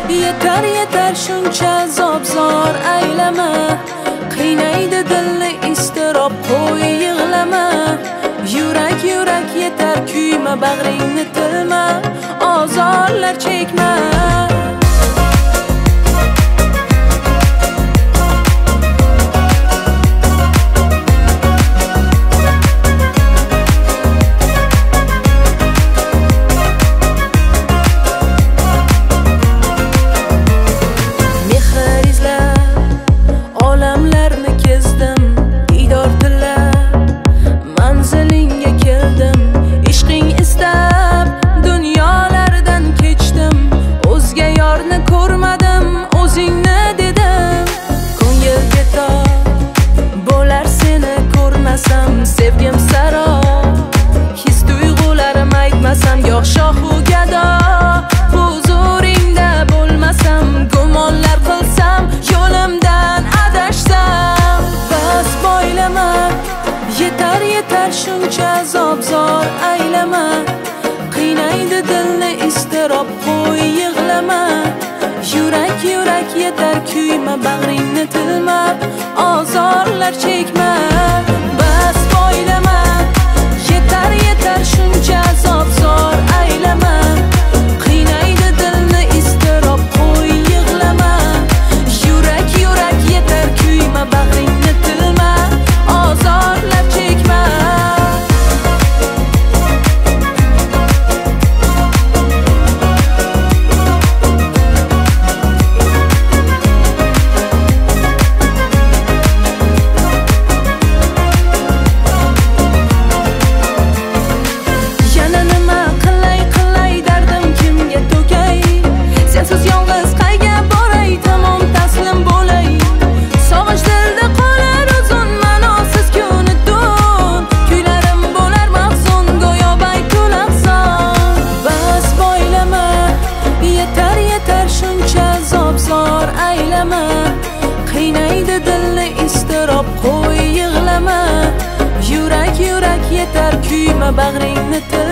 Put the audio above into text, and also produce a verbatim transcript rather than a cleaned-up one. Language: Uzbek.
yetar yetar shuncha zobzor aylama, qiynaydi dilni iztirob, qo'y yig'lama. Yurak yurak yetar kuyma, bag'ringni tilma, ozorlar chekma. Sevgim saro, his tuyg'ularim aytmasam, yo'q shohu gado. Huzuringda bo'lmasam, gumonlar qilsam, yo'limdan adashsam. Bas poylama, yetar yetar shuncha zobzor aylama, qiynaydi dilni iztirob, qo'y yig'lama. Yurak yurak yetar kuyma, bag'ringni tilma, ozorlar chekma. Bas poylama, yetar yetar shuncha zobzor aylama, qiynaydi dilni iztirob, qo'y yig'lama. Yurak yurak yetar kuyma, bag'ringni tilma, ozorlar chekma. Qiynaydi dilni iztirob, qo'y yig'lama. Yurak yurak yetar kuyma, bag'ringni til